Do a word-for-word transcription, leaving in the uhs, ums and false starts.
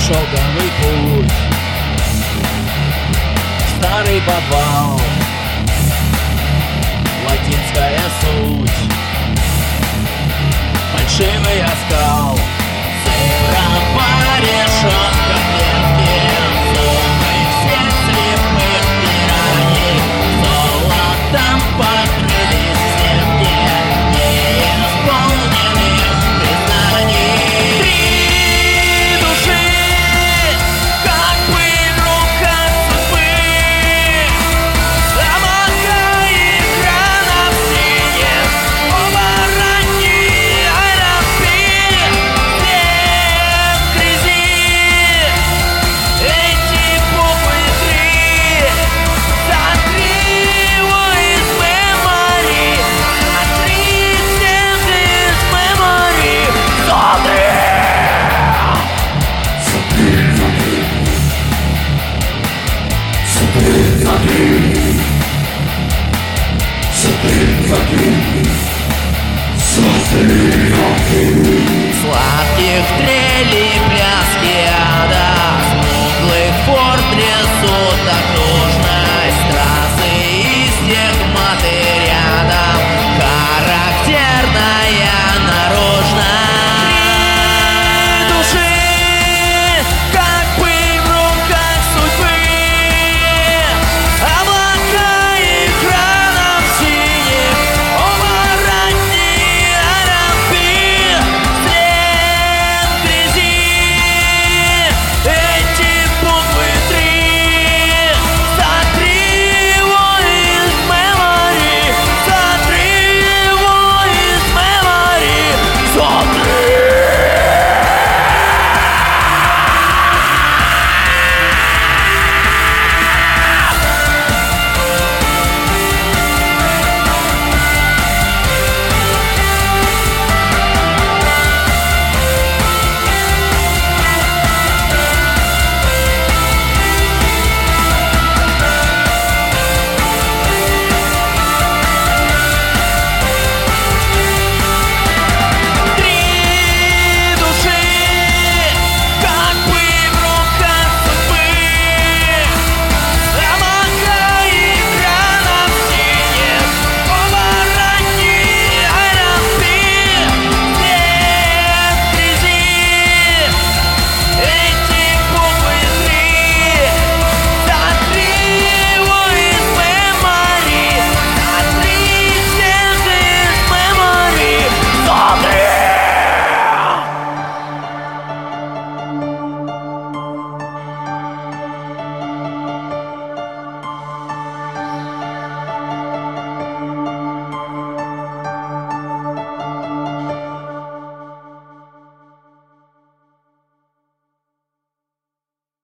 шелковый путь, старый подвал, латинская суть, фальшивый оскал, цифра по решеткам клетки, зубы всех слепых пираний, золотом покрылись стенки неисполненных признаний. Три души, как пыль в руках судьбы, замазка экранов синих, оба ранние аэропи, все в грязи. Эти буквы три, сотри его из мемори, сотри всех из мемори. Сотри! Сладких трелей пляски ада, смуглых фор трясут окружность, трассы и стигматы.